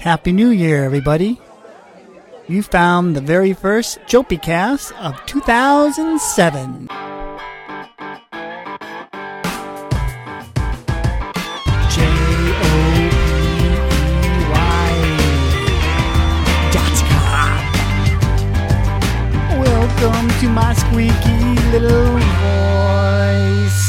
Happy New Year, everybody. You found the very first JOPEcast of 2007. JOPEY.com. Welcome to my squeaky little voice.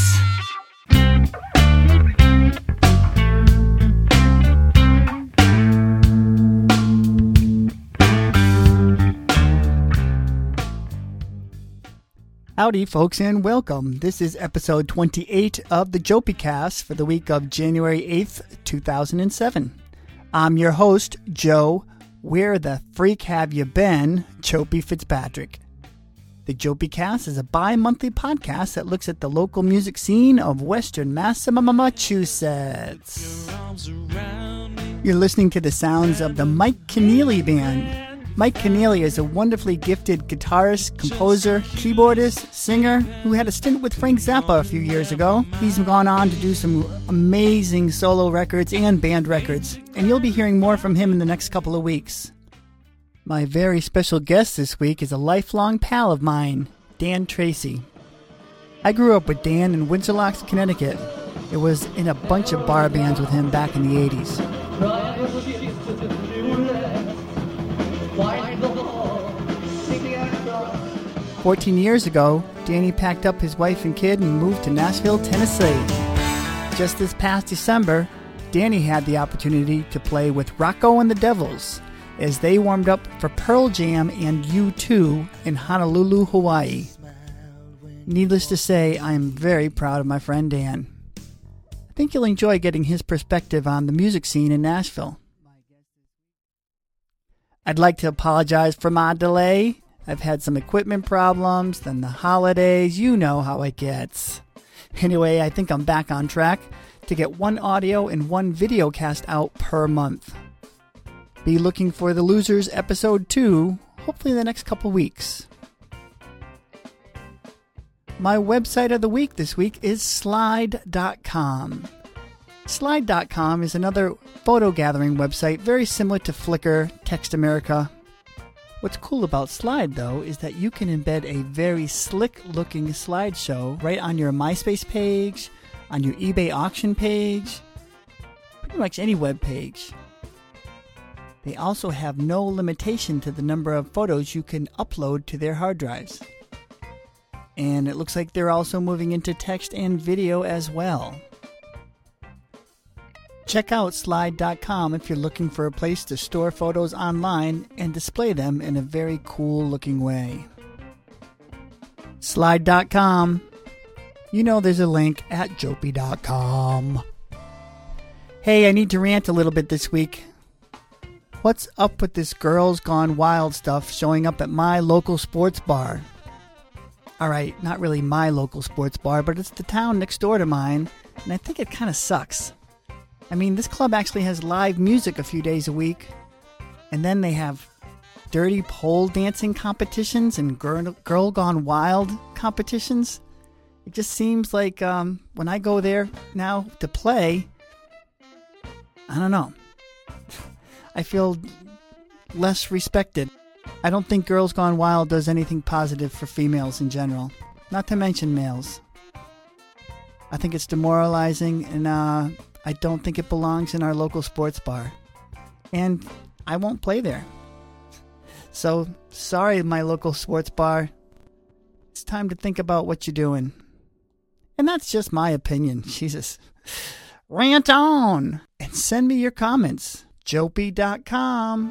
Howdy, folks, and welcome. This is episode 28 of the JOPEcast for the week of January 8th, 2007. I'm your host, Joe. Where the freak have you been? Jopey Fitzpatrick. The JOPEcast is a bi-monthly podcast that looks at the local music scene of Western Massachusetts. You're listening to the sounds of the Mike Keneally Band. Mike Keneally is a wonderfully gifted guitarist, composer, keyboardist, singer who had a stint with Frank Zappa a few years ago. He's gone on to do some amazing solo records and band records, and you'll be hearing more from him in the next couple of weeks. My very special guest this week is a lifelong pal of mine, Dan Tracy. I grew up with Dan in Windsor Locks, Connecticut. It was in a bunch of bar bands with him back in the 80s. 14 years ago, Danny packed up his wife and kid and moved to Nashville, Tennessee. Just this past December, Danny had the opportunity to play with Rocco and the Devils as they warmed up for Pearl Jam and U2 in Honolulu, Hawaii. Needless to say, I am very proud of my friend Dan. I think you'll enjoy getting his perspective on the music scene in Nashville. I'd like to apologize for my delay. I've had some equipment problems, then the holidays, you know how it gets. Anyway, I think I'm back on track to get one audio and one video cast out per month. Be looking for The Losers episode 2, hopefully in the next couple weeks. My website of the week this week is Slide.com. Slide.com is another photo gathering website very similar to Flickr, Text America. What's cool about Slide, though, is that you can embed a very slick-looking slideshow right on your MySpace page, on your eBay auction page, pretty much any web page. They also have no limitation to the number of photos you can upload to their hard drives. And it looks like they're also moving into text and video as well. Check out Slide.com if you're looking for a place to store photos online and display them in a very cool looking way. Slide.com. You know there's a link at Jopey.com. Hey, I need to rant a little bit this week. What's up with this Girls Gone Wild stuff showing up at my local sports bar? Alright, not really my local sports bar, but it's the town next door to mine, and I think it kind of sucks. I mean, this club actually has live music a few days a week, and then they have dirty pole dancing competitions and Girl Gone Wild competitions. It just seems like when I go there now to play, I don't know. I feel less respected. I don't think Girls Gone Wild does anything positive for females in general, not to mention males. I think it's demoralizing, and I don't think it belongs in our local sports bar. And I won't play there. So, sorry, my local sports bar. It's time to think about what you're doing. And that's just my opinion. Jesus. Rant on! And send me your comments. Jopey.com.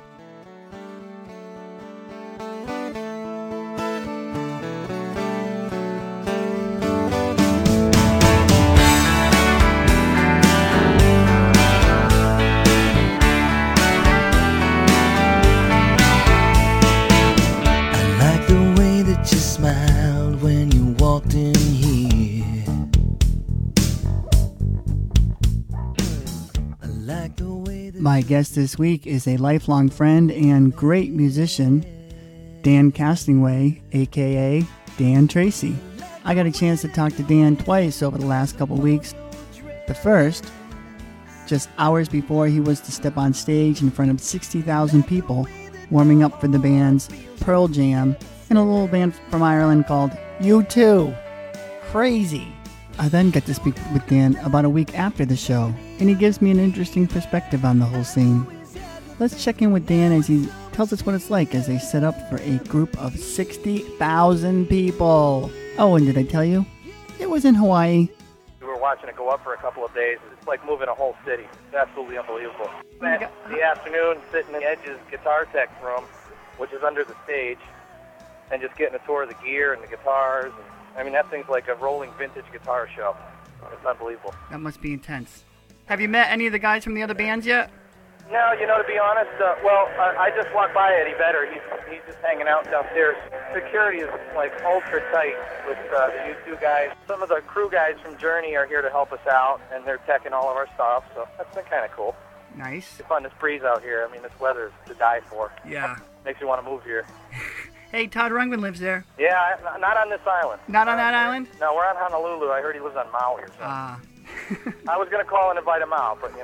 My guest this week is a lifelong friend and great musician, Dan Castingway, a.k.a. Dan Tracy. I got a chance to talk to Dan twice over the last couple weeks. The first, just hours before he was to step on stage in front of 60,000 people, warming up for the bands Pearl Jam and a little band from Ireland called U2. Crazy. I then got to speak with Dan about a week after the show, and he gives me an interesting perspective on the whole scene. Let's check in with Dan as he tells us what it's like as they set up for a group of 60,000 people. Oh, and did I tell you? It was in Hawaii. We were watching it go up for a couple of days. It's like moving a whole city. It's absolutely unbelievable. Spent the afternoon sitting in Edge's Guitar Tech room, which is under the stage, and just getting a tour of the gear and the guitars. I mean, that thing's like a rolling vintage guitar show. It's unbelievable. That must be intense. Have you met any of the guys from the other bands yet? No, to be honest, I just walked by Eddie Vedder. He's just hanging out downstairs. Security is like ultra tight with the U2 guys. Some of the crew guys from Journey are here to help us out, and they're teching all of our stuff, so that's been kind of cool. Nice. It's fun, this breeze out here. I mean, this weather's to die for. Yeah. Makes you want to move here. Hey, Todd Rundgren lives there. Yeah, not on this island. Not on that island? No, we're on Honolulu. I heard he lives on Maui or something. I was going to call and invite him out, but,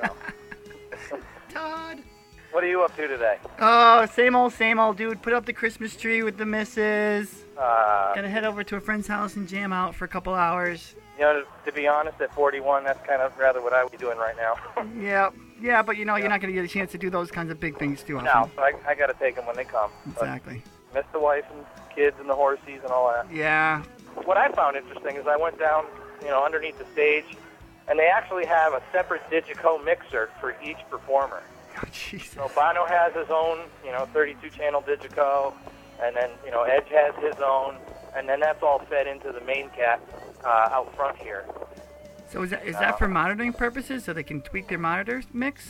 Todd. What are you up to today? Oh, same old, dude. Put up the Christmas tree with the missus. Gonna head over to a friend's house and jam out for a couple hours. To be honest, at 41, that's kind of rather what I would be doing right now. Yeah, but you're not gonna get a chance to do those kinds of big things too often. No, so I got to take them when they come. Exactly. Miss the wife and kids and the horsies and all that. Yeah. What I found interesting is I went down, underneath the stage, and they actually have a separate Digico mixer for each performer. Oh, Jesus. So Bono has his own, 32-channel Digico, and then, Edge has his own, and then that's all fed into the main cat out front here. So is that for monitoring purposes, so they can tweak their monitor mix?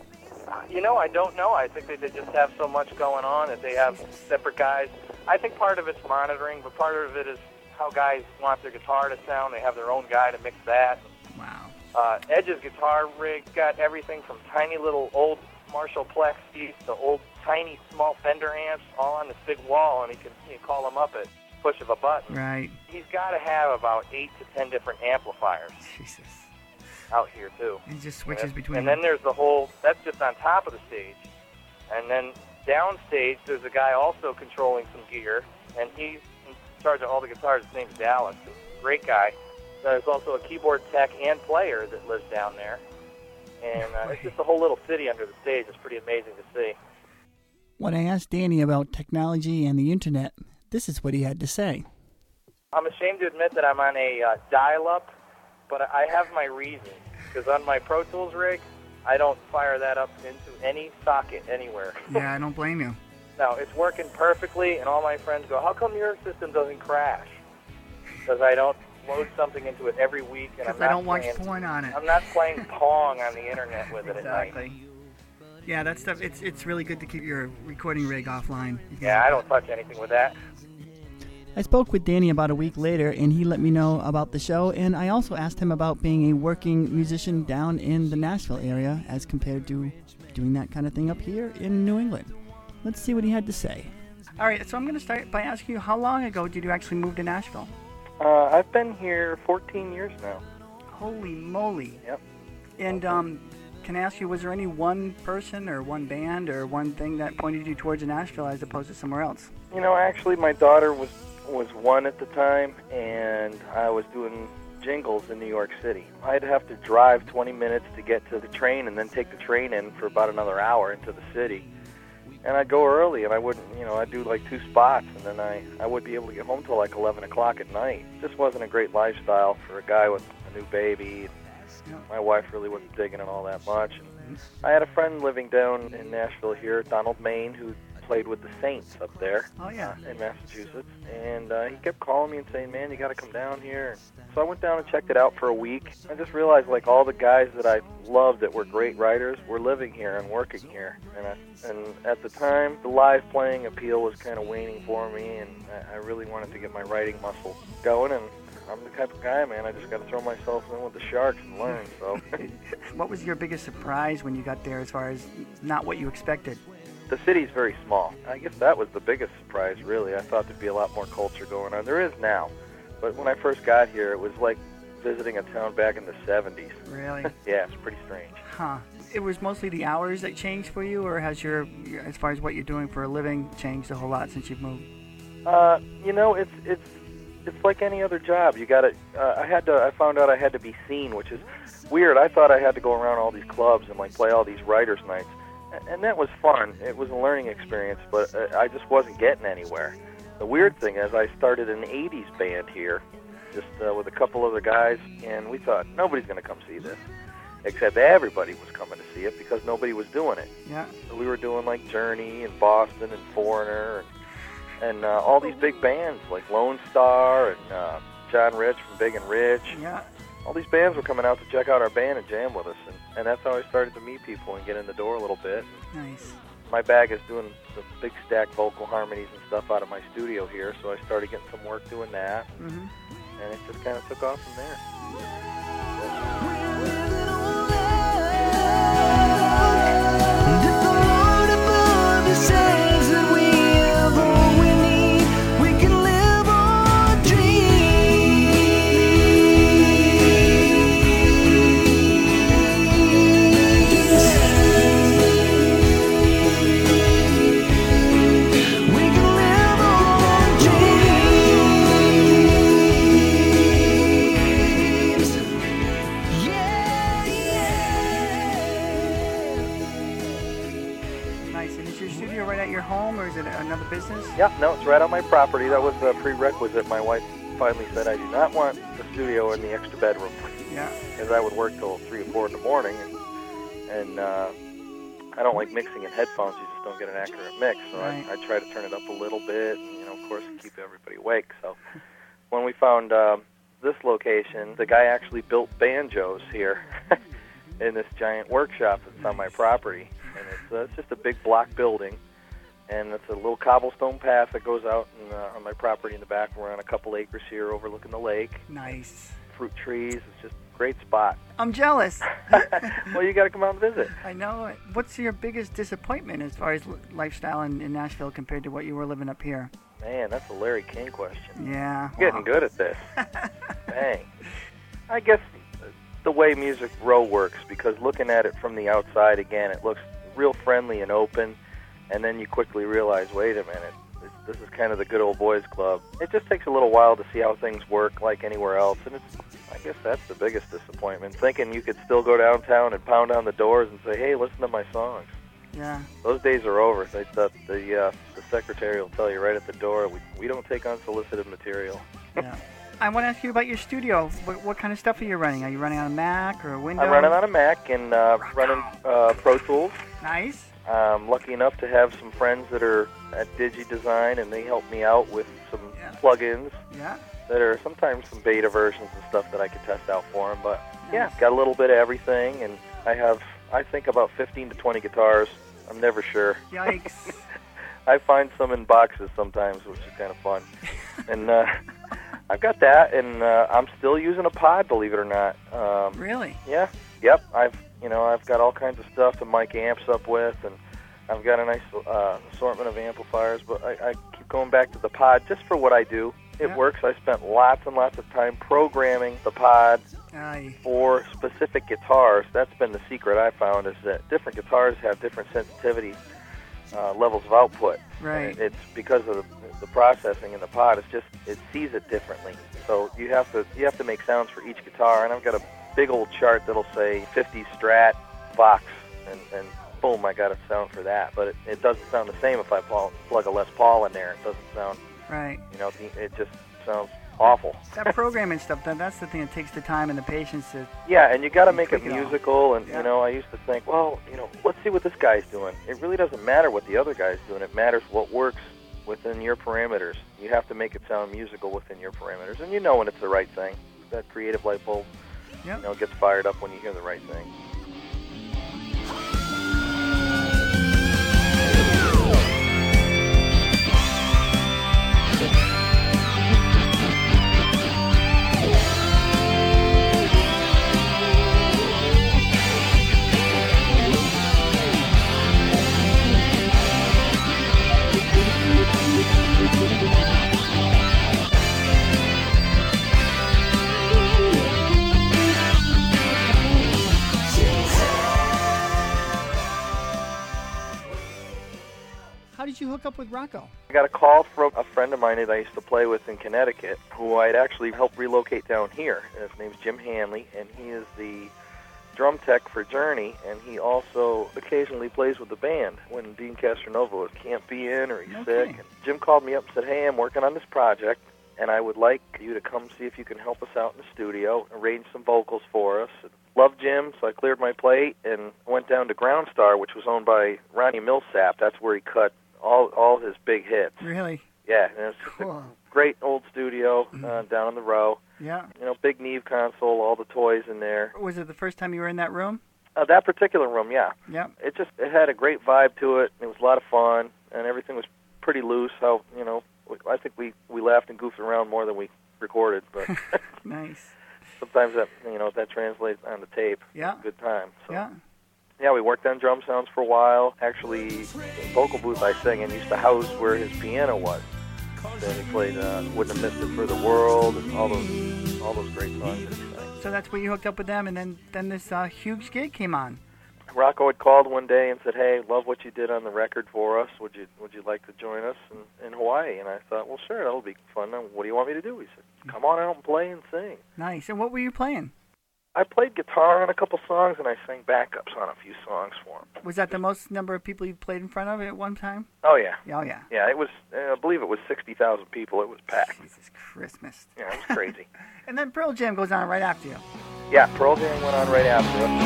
I don't know. I think they just have so much going on that they have separate guys. I think part of it's monitoring, but part of it is how guys want their guitar to sound. They have their own guy to mix that. Wow. Edge's guitar rig got everything from tiny little old Marshall Plex East to old tiny small Fender amps all on this big wall, and he can call them up at push of a button. Right. He's got to have about 8 to 10 different amplifiers. Jesus. Out here too. He just switches between them. And then there's the whole, that's just on top of the stage. And then downstage, there's a guy also controlling some gear, and he's in charge of all the guitars. His name's Dallas. Great guy. There's also a keyboard tech and player that lives down there. And it's just a whole little city under the stage. It's pretty amazing to see. When I asked Danny about technology and the internet, this is what he had to say. I'm ashamed to admit that I'm on a dial-up, but I have my reasons. Because on my Pro Tools rig, I don't fire that up into any socket anywhere. Yeah, I don't blame you. No, it's working perfectly, and all my friends go, how come your system doesn't crash? Because I don't load something into it every week, and I don't watch porn on it. I'm not playing Pong on the internet with it exactly. at night. Yeah, that stuff, it's really good to keep your recording rig offline. Yeah, I don't touch anything with that. I spoke with Danny about a week later, and he let me know about the show, and I also asked him about being a working musician down in the Nashville area as compared to doing that kind of thing up here in New England. Let's see what he had to say. All right, so I'm going to start by asking you, how long ago did you actually move to Nashville? I've been here 14 years now. Holy moly. Yep. And can I ask you, was there any one person or one band or one thing that pointed you towards Nashville as opposed to somewhere else? Actually, my daughter was one at the time, and I was doing jingles in New York City. I'd have to drive 20 minutes to get to the train and then take the train in for about another hour into the city. And I'd go early, and I wouldn't, I'd do like 2 spots, and then I wouldn't be able to get home till like 11 o'clock at night. It just wasn't a great lifestyle for a guy with a new baby. My wife really wasn't digging it all that much. And I had a friend living down in Nashville here, Donald Main, who played with the Saints up there. Oh, yeah. In Massachusetts. And he kept calling me and saying, man, you got to come down here. So I went down and checked it out for a week. I just realized, like, all the guys that I loved that were great writers were living here and working here. And at the time, the live playing appeal was kind of waning for me, and I really wanted to get my writing muscle going, and I'm the type of guy, man, I just got to throw myself in with the sharks and learn, so. What was your biggest surprise when you got there as far as not what you expected? The city's very small. I guess that was the biggest surprise, really. I thought there'd be a lot more culture going on. There is now. But when I first got here, it was like visiting a town back in the 70s. Really? Yeah, it's pretty strange. Huh. It was mostly the hours that changed for you, or has your as far as what you're doing for a living, changed a whole lot since you've moved? It's like any other job. You got to. I found out I had to be seen, which is weird. I thought I had to go around all these clubs and like play all these writers' nights, and that was fun. It was a learning experience, but I just wasn't getting anywhere. The weird thing is, I started an '80s band here, just with a couple other guys, and we thought nobody's going to come see this, except everybody was coming to see it because nobody was doing it. Yeah. So we were doing like Journey and Boston and Foreigner and all these big bands like Lone Star and John Rich from Big and Rich. Yeah. All these bands were coming out to check out our band and jam with us, and that's how I started to meet people and get in the door a little bit. Nice. My bag is doing the big stack vocal harmonies and stuff out of my studio here, so I started getting some work doing that, and it just kind of took off from there. Yep, no, it's right on my property. That was a prerequisite. My wife finally said I do not want the studio in the extra bedroom. Yeah. Because I would work till 3 or 4 in the morning, and I don't like mixing in headphones. You just don't get an accurate mix. So right. I try to turn it up a little bit, and of course, keep everybody awake. So when we found this location, the guy actually built banjos here in this giant workshop that's on my property, and it's just a big block building. And it's a little cobblestone path that goes out on my property in the back. We're on a couple acres here overlooking the lake. Nice. Fruit trees. It's just a great spot. I'm jealous. Well, you got to come out and visit. I know it. What's your biggest disappointment as far as lifestyle in Nashville compared to what you were living up here? Man, that's a Larry King question. Yeah. I'm getting good at this. Dang. I guess the way Music Row works, because looking at it from the outside, again, it looks real friendly and open. And then you quickly realize, wait a minute, this is kind of the good old boys club. It just takes a little while to see how things work like anywhere else, and I guess that's the biggest disappointment, thinking you could still go downtown and pound on the doors and say, hey, listen to my songs. Yeah. Those days are over. The secretary will tell you right at the door, we don't take unsolicited material. Yeah. I want to ask you about your studio. What kind of stuff are you running? Are you running on a Mac or a Windows? I'm running on a Mac and running Pro Tools. Nice. I'm lucky enough to have some friends that are at DigiDesign, and they help me out with some plugins that are sometimes some beta versions and stuff that I could test out for them. But got a little bit of everything, and I have, I think, about 15 to 20 guitars. I'm never sure. Yikes. I find some in boxes sometimes, which is kind of fun. And I've got that, and I'm still using a pod, believe it or not. Really? Yeah. Yep. I've got all kinds of stuff to mic amps up with, and I've got a nice assortment of amplifiers, but I keep going back to the pod just for what I do. It works. I spent lots and lots of time programming the pod for specific guitars. That's been the secret I found, is that different guitars have different sensitivity levels of output. Right. And it's because of the processing in the pod. It sees it differently. So you have to make sounds for each guitar, and I've got a big old chart that'll say 50 Strat Vox, and boom, I got a sound for that. But it doesn't sound the same if I plug a Les Paul in there. It doesn't sound right. It just sounds awful. That programming stuff, that's the thing that takes the time and the patience to... Yeah, and you got to make it musical, and I used to think, well, let's see what this guy's doing. It really doesn't matter what the other guy's doing. It matters what works within your parameters. You have to make it sound musical within your parameters, and when it's the right thing. That creative light bulb gets fired up when you hear the right thing. did you hook up with Rocco? I got a call from a friend of mine that I used to play with in Connecticut, who I'd actually helped relocate down here. His name's Jim Hanley, and he is the drum tech for Journey, and he also occasionally plays with the band when Dean Castronova can't be in or he's sick. And Jim called me up and said, hey, I'm working on this project, and I would like you to come see if you can help us out in the studio, arrange some vocals for us. Loved Jim, so I cleared my plate and went down to Ground Star, which was owned by Ronnie Millsap. That's where he cut all his big hits. Really? Yeah, and it's just a great old studio down on the row. Yeah. You know, big Neve console, all the toys in there. Was it the first time you were in that room? That particular room, yeah. Yeah. It had a great vibe to it. It was a lot of fun, and everything was pretty loose. I think we laughed and goofed around more than we recorded, but nice. Sometimes that translates on the tape. Yeah. Good time. So. Yeah. Yeah, we worked on drum sounds for a while. Actually, the vocal booth I sang in used to house where his piano was. Then he played Wouldn't Have Missed It for the World and all those great songs that he sang. So that's where you hooked up with them, and then this huge gig came on. Rocco had called one day and said, hey, love what you did on the record for us. Would you like to join us in Hawaii? And I thought, well, sure, that'll be fun. What do you want me to do? He said, come on out and play and sing. Nice. And what were you playing? I played guitar on a couple songs, and I sang backups on a few songs for him. Was that the most number of people you played in front of at one time? Oh, yeah. Oh, yeah. Yeah, it was, I believe it was 60,000 people. It was packed. Jesus Christmas. Yeah, it was crazy. And then Pearl Jam goes on right after you. Yeah, Pearl Jam went on right after us.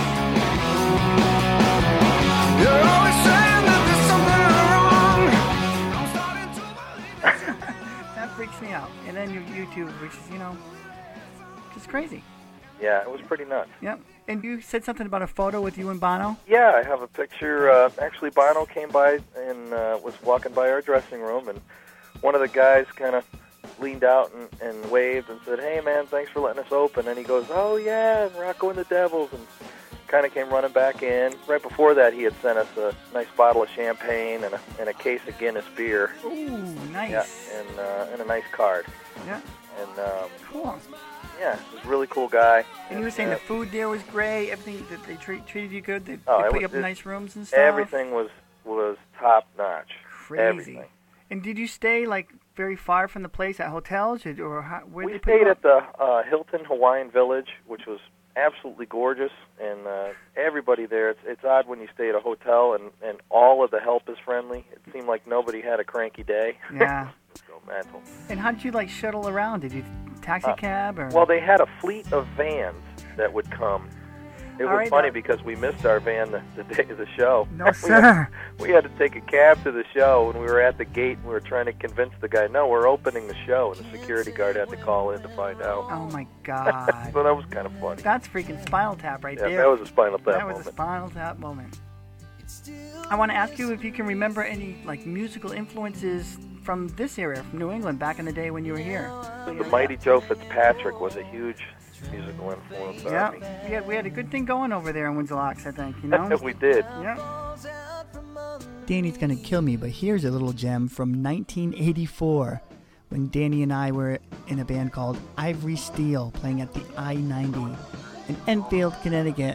You're always saying that there's something wrong. That freaks me out. And then your YouTube, which is, just crazy. Yeah, it was pretty nuts. Yep. And you said something about a photo with you and Bono? Yeah, I have a picture. Actually, Bono came by and was walking by our dressing room, and one of the guys kind of leaned out and waved and said, hey, man, thanks for letting us open. And he goes, oh, yeah, Rocco and the Devils, and kind of came running back in. Right before that, he had sent us a nice bottle of champagne and a case of Guinness beer. Ooh, nice. Yeah, and a nice card. Yeah. And cool. Yeah, he was a really cool guy. And you were saying the food there was great. Everything that they treated you good. They it put you up in nice rooms and stuff. Everything was top notch. Crazy. Everything. And did you stay very far from the place at hotels, or where we they put stayed you at the Hilton Hawaiian Village, which was absolutely gorgeous, and everybody there. It's odd when you stay at a hotel and all of the help is friendly. It seemed like nobody had a cranky day. Yeah. So mental. And how did you shuttle around? Did you taxi cab or? Well, they had a fleet of vans that would come. It was funny because we missed our van the day of the show. No, sir. We had to take a cab to the show, and we were at the gate, and we were trying to convince the guy, no, we're opening the show, and the security guard had to call in to find out. Oh, my God. So that was kind of funny. That's freaking Spinal Tap right there. Yeah, that was a Spinal Tap moment. That was a Spinal Tap moment. I want to ask you if you can remember any musical influences from this area, from New England, back in the day when you were here. The mighty Joe Fitzpatrick was a huge musical influence on me. Yeah, we had a good thing going over there in Windsor Locks, I think, We did. Yeah. Danny's going to kill me, but here's a little gem from 1984 when Danny and I were in a band called Ivory Steel playing at the I-90 in Enfield, Connecticut.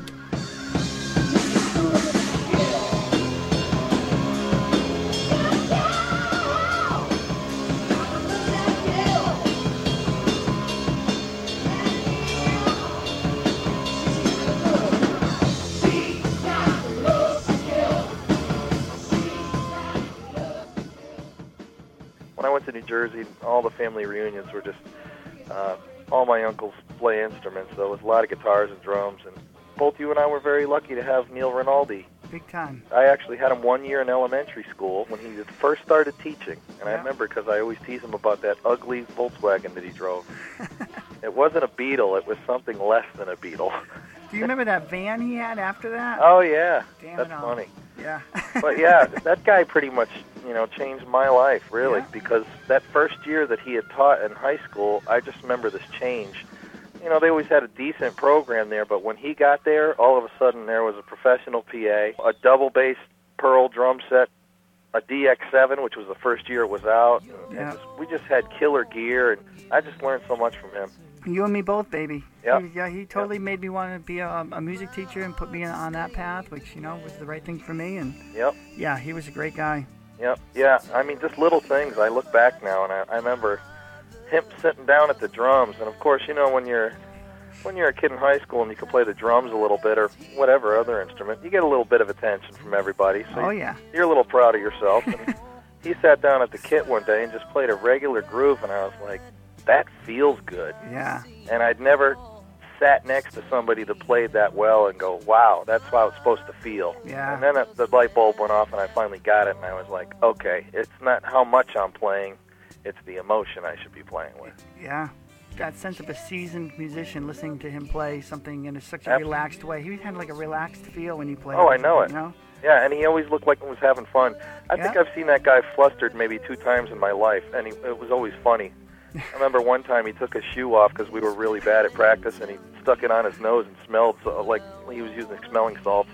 To New Jersey, all the family reunions were just all my uncles play instruments. So there was a lot of guitars and drums, and both you and I were very lucky to have Neil Rinaldi. Big time. I actually had him 1 year in elementary school when he first started teaching, and I remember because I always tease him about that ugly Volkswagen that he drove. It wasn't a Beetle; it was something less than a Beetle. Do you remember that van he had after that? Oh yeah, that's funny. Yeah. But yeah, that guy pretty much, changed my life, really, because that first year that he had taught in high school, I just remember this change. They always had a decent program there, but when he got there, all of a sudden there was a professional PA, a double bass Pearl drum set, a DX7, which was the first year it was out. And we just had killer gear, and I just learned so much from him. You and me both, baby. Yep. He totally made me want to be a music teacher and put me on that path, which, was the right thing for me. And yep. Yeah, he was a great guy. Yep. Yeah. I mean, just little things. I look back now, and I remember him sitting down at the drums. And of course, you know, when you're a kid in high school and you can play the drums a little bit or whatever other instrument, you get a little bit of attention from everybody. So you're a little proud of yourself. And he sat down at the kit one day and just played a regular groove, and I was like, that feels good. Yeah. And I'd never sat next to somebody that played that well and go, wow, that's how it's supposed to feel. Yeah. And then the light bulb went off, and I finally got it, and I was like, okay, it's not how much I'm playing, it's the emotion I should be playing with. Yeah. That sense of a seasoned musician, listening to him play something in such a relaxed way. He had like a relaxed feel when he played. Oh, I know it. You know? Yeah, and he always looked like he was having fun. I think I've seen that guy flustered maybe 2 times in my life, and it was always funny. I remember one time he took his shoe off because we were really bad at practice, and he stuck it on his nose and smelled like he was using smelling salts.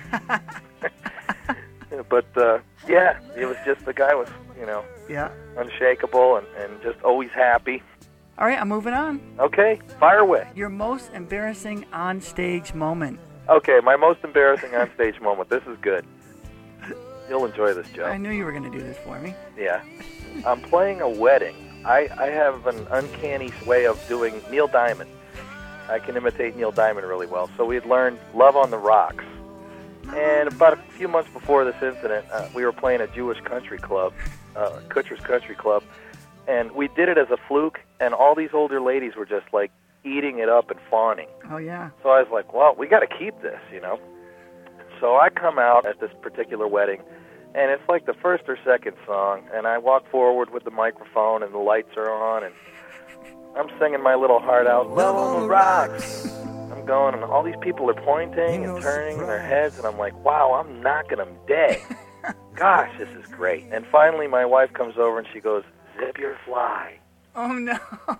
But, yeah, it was just the guy was, you know, unshakable and just always happy. All right, I'm moving on. Okay, fire away. Your most embarrassing on-stage moment. Okay, my most embarrassing on-stage moment. This is good. You'll enjoy this, Joe. I knew you were going to do this for me. Yeah. I'm playing a wedding. I have an uncanny way of doing Neil Diamond. I can imitate Neil Diamond really well. So we had learned Love on the Rocks. And about a few months before this incident, we were playing a Jewish country club, Kutcher's Country Club, and we did it as a fluke, and all these older ladies were just, like, eating it up and fawning. Oh, yeah. So I was like, well, we got to keep this, you know. So I come out at this particular wedding, and it's like the first or second song, and I walk forward with the microphone, and the lights are on, and I'm singing my little heart out, Love on the Rocks. I'm going, and all these people are pointing and turning their heads, and I'm like, wow, I'm knocking them dead. Gosh, this is great. And finally my wife comes over, and she goes, zip your fly. Oh, no.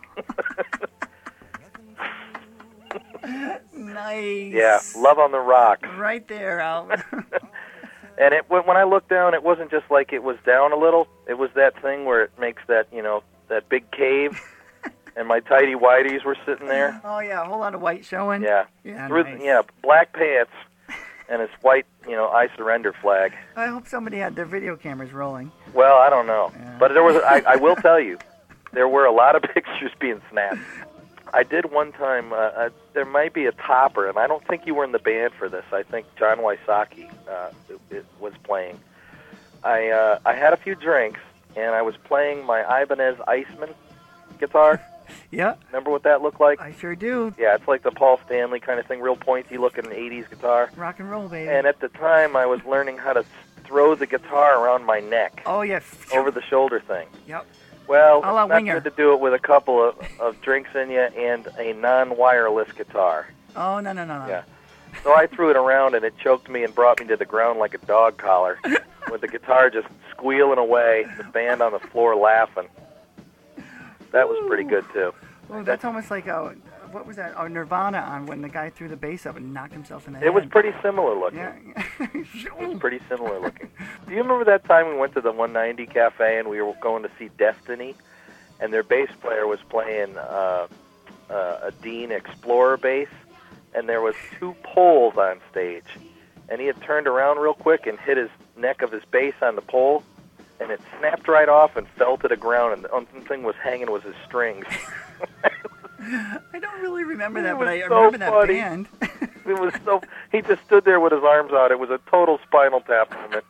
Nice. Yeah, Love on the Rocks. Right there, Al. And when I looked down, it wasn't just like it was down a little. It was that thing where it makes that, you know, that big cave, and my tighty whities were sitting there. Oh, yeah, a whole lot of white showing. Yeah. Yeah, Nice. nice. Black pants and this white, you know, I surrender flag. I hope somebody had their video cameras rolling. Well, I don't know. Yeah. But there was. I will tell you, there were a lot of pictures being snapped. I did one time, there might be a topper, and I don't think you were in the band for this. I think John Wysocki was playing. I had a few drinks, and I was playing my Ibanez Iceman guitar. Yeah. Remember what that looked like? I sure do. Yeah, it's like the Paul Stanley kind of thing, real pointy looking 80s guitar. Rock and roll, baby. And at the time, I was learning how to throw the guitar around my neck. Oh, yeah. Over the shoulder thing. Yep. Well, A la it's not Winger. good to do it with a couple of drinks in you and a non-wireless guitar. Oh, no. Yeah. So I threw it around, and it choked me and brought me to the ground like a dog collar, with the guitar just squealing away, the band on the floor laughing. That was pretty good, too. Well, that's almost like, what was that? Oh, Nirvana on when the guy threw the bass up and knocked himself in the head. It was pretty similar looking. Yeah. It was pretty similar looking. Do you remember that time we went to the 190 Cafe and we were going to see Destiny, and their bass player was playing a Dean Explorer bass, and there was 2 poles on stage, and he had turned around real quick and hit his neck of his bass on the pole, and it snapped right off and fell to the ground, and the only thing was hanging was his strings. I don't really remember that, It but I was so remember that funny. band. It was so. He just stood there with his arms out. It was a total Spinal Tap moment.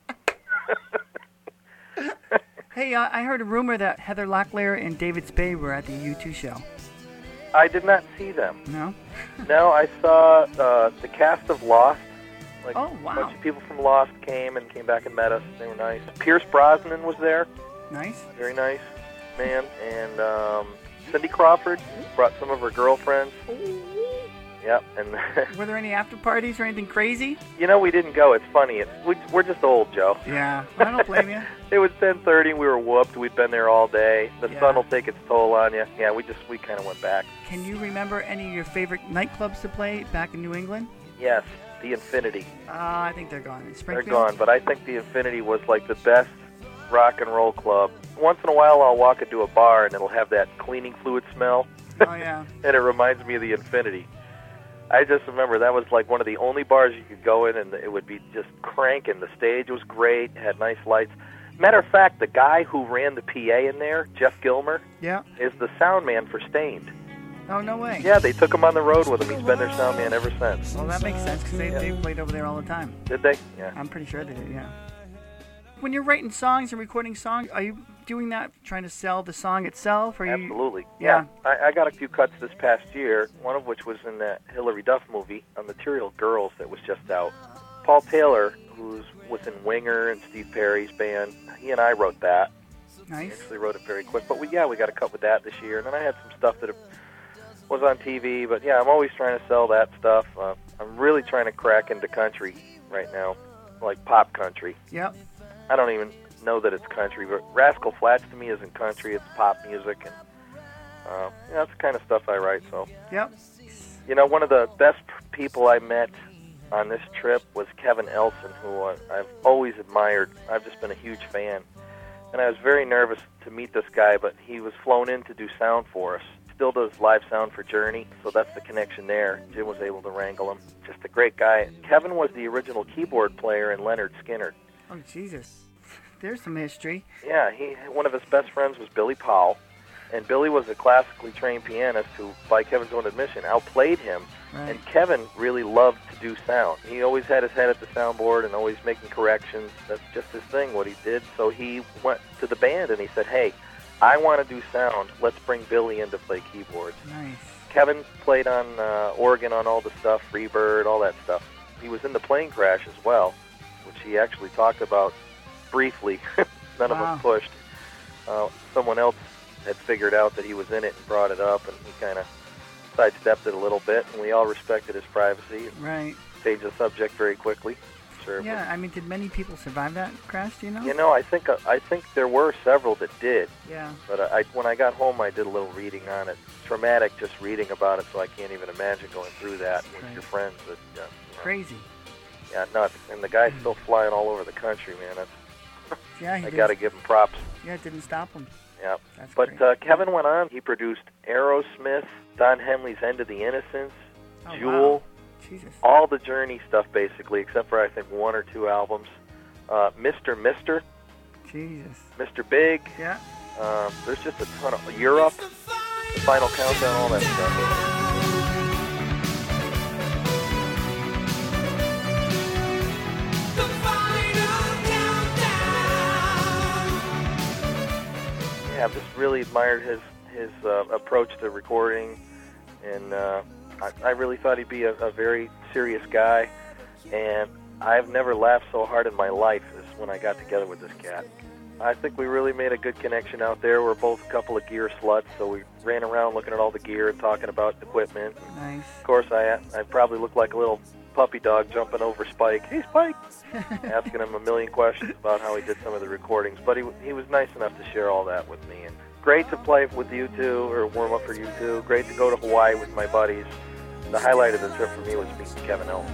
Hey, I heard a rumor that Heather Locklear and David Spade were at the U2 show. I did not see them. No? No, I saw the cast of Lost. Like, Oh, wow. A bunch of people from Lost came back and met us. They were nice. Pierce Brosnan was there. Nice. Very nice man. And Cindy Crawford brought some of her girlfriends. Yep. And Were there any after parties or anything crazy? you know, we didn't go. It's funny. We're just old, Joe. Yeah. I don't blame you. It was 10:30. We were whooped. We'd been there all day. The Yeah. sun will take its toll on you. Yeah, we kind of went back. Can you remember any of your favorite nightclubs to play back in New England? Yes, the Infinity. I think they're gone. In They're Springfield? gone, but I think the Infinity was like the best rock and roll club. Once in a while, I'll walk into a bar and it'll have that cleaning fluid smell, Oh, yeah. and it reminds me of the Infinity. I just remember that was like one of the only bars you could go in, and it would be just cranking. The stage was great, had nice lights. Matter of fact, the guy who ran the PA in there, Jeff Gilmer, Yeah. is the sound man for Stained. Oh, no way. Yeah, they took him on the road with him. He's been their sound man ever since. Well, that makes sense because they played over there all the time. Did they? Yeah. I'm pretty sure they did, yeah. When you're writing songs and recording songs, are you doing that trying to sell the song itself? Or Absolutely. Yeah. I got a few cuts this past year, one of which was in that Hilary Duff movie, A Material Girls, that was just out. Paul Taylor, who's within Winger and Steve Perry's band, he and I wrote that. Nice. We actually wrote it very quick. But we got a cut with that this year. And then I had some stuff that was on TV. But yeah, I'm always trying to sell that stuff. I'm really trying to crack into country right now, like pop country. Yep. I don't even know that it's country, but Rascal Flatts to me isn't country, it's pop music, and that's the kind of stuff I write. So, Yep. you know, one of the best people I met on this trip was Kevin Elson, who I've always admired. I've just been a huge fan, and I was very nervous to meet this guy, but he was flown in to do sound for us. Still does live sound for Journey, so that's the connection there. Jim was able to wrangle him. Just a great guy. Kevin was the original keyboard player in Leonard Skinner. Oh, Jesus. There's some history. Yeah, one of his best friends was Billy Powell, and Billy was a classically trained pianist who, by Kevin's own admission, outplayed him. Right. And Kevin really loved to do sound. He always had his head at the soundboard and always making corrections. That's just his thing, what he did. So he went to the band and he said, hey, I want to do sound. Let's bring Billy in to play keyboards. Nice. Kevin played on organ on all the stuff, Freebird, all that stuff. He was in the plane crash as well, which he actually talked about briefly. None of us pushed. Someone else had figured out that he was in it and brought it up, and he kind of sidestepped it a little bit, and we all respected his privacy and Right. changed the subject very quickly. Sure. Yeah, I mean, did many people survive that crash, do you know? You know, I think there were several that did. Yeah. But when I got home, I did a little reading on it. Traumatic just reading about it, so I can't even imagine going through that with Right. your friends. That, Crazy. Yeah, nuts. And the guy's still flying all over the country, man. Yeah, I got to give him props. Yeah, it didn't stop him. Yeah. That's But great. Kevin went on. He produced Aerosmith, Don Henley's End of the Innocents, Oh, Jewel, wow. Jesus. all the Journey stuff, basically, except for, I think, one or two albums. Mr. Jesus. Mr. Big. Yeah. There's just a ton of Europe, The Final Countdown, all that stuff. Yeah, I've just really admired his approach to recording, and I really thought he'd be a very serious guy, and I've never laughed so hard in my life as when I got together with this cat. I think we really made a good connection out there. We're both a couple of gear sluts, so we ran around looking at all the gear and talking about equipment. Nice. Of course, I probably looked like a little puppy dog jumping over Spike. Hey, Spike! Asking him a million questions about how he did some of the recordings. But he was nice enough to share all that with me. And great to play with you two, or warm up for you two. Great to go to Hawaii with my buddies. The highlight of the trip for me was meeting Kevin Elson.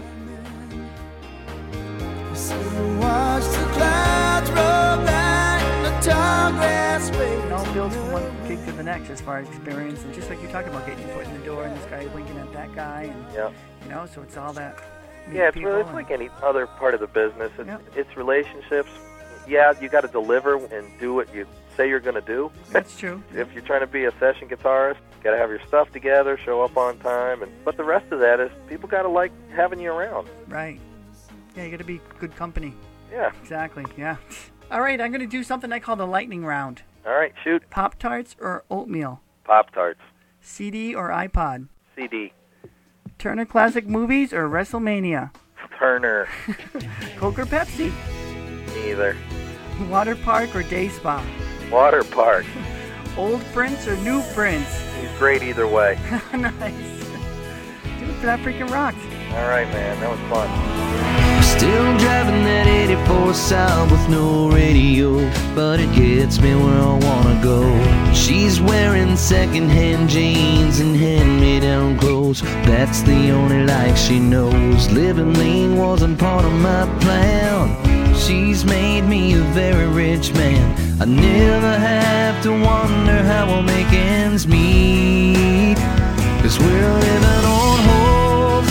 Watch the clouds roll back the tall grass way. It all builds from one gig to the next as far as experience, and just like you're talking about, getting your foot in the door and this guy winking at that guy, and Yeah. you know, so it's all that. Yeah, it's people really, it's and- like any other part of the business. It's, Yep. it's relationships. Yeah, you got to deliver and do what you say you're going to do. That's true. If you're trying to be a session guitarist, got to have your stuff together, show up on time, but the rest of that is people got to like having you around. Right. Yeah, you got to be good company. Yeah. Exactly. Yeah. All right, I'm going to do something I call the lightning round. All right, shoot. Pop-Tarts or oatmeal? Pop-Tarts. CD or iPod? CD. Turner Classic Movies or WrestleMania? Turner. Coke or Pepsi? Neither. Water Park or Day Spa? Water Park. Old Prince or New Prince? He's great either way. Nice. Dude, that freaking rocks. All right, man. That was fun. Still driving that 84 South with no radio, but it gets me where I wanna go. She's wearing secondhand jeans and hand-me-down clothes. That's the only life she knows. Living lean wasn't part of my plan. She's made me a very rich man. I never have to wonder how I'll make ends meet. 'Cause we're living on hope,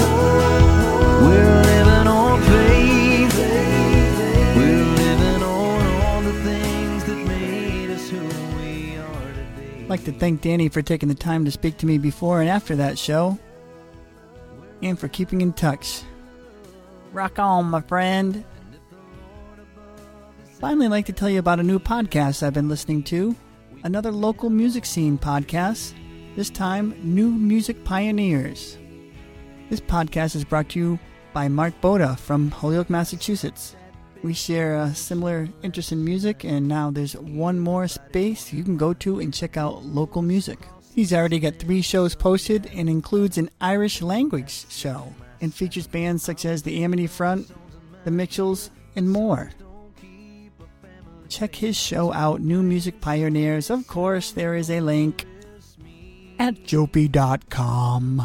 we're living on faith, we're living on all the things like to thank Danny for taking the time to speak to me before and after that show, and for keeping in touch. Rock on, my friend. Finally, I'd like to tell you about a new podcast I've been listening to, another local music scene podcast, this time New Music Pioneers. This podcast is brought to you by Mark Boda from Holyoke, Massachusetts. We share a similar interest in music, and now there's one more space you can go to and check out local music. He's already got 3 shows posted and includes an Irish language show and features bands such as the Amity Front, the Mitchells, and more. Check his show out, New Music Pioneers. Of course, there is a link at jopie.com.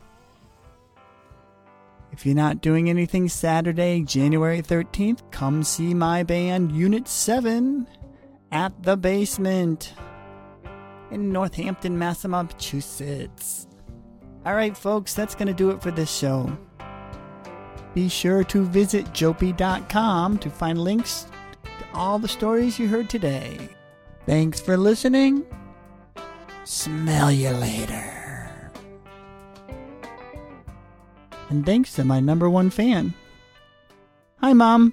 If you're not doing anything Saturday, January 13th, come see my band Unit 7 at The Basement in Northampton, Massachusetts. All right, folks, that's going to do it for this show. Be sure to visit jopie.com to find links to all the stories you heard today. Thanks for listening. Smell you later. And thanks to my number 1 fan. Hi, Mom.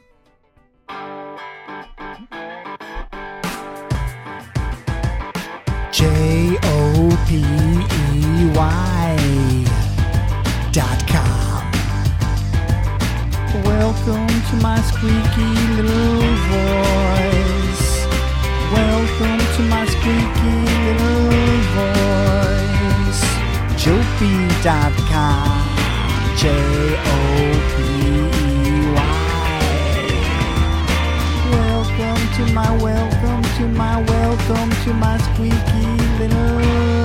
JOPEY.com. Welcome to my squeaky little voice. Welcome to my squeaky little voice. Jopey.com. JOPEY. Welcome to my squeaky little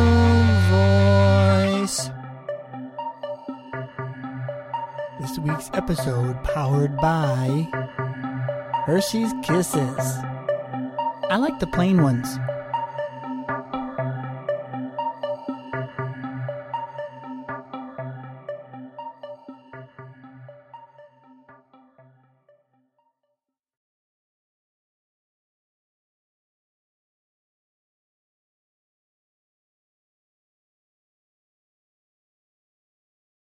voice. This week's episode powered by Hershey's Kisses. I like the plain ones.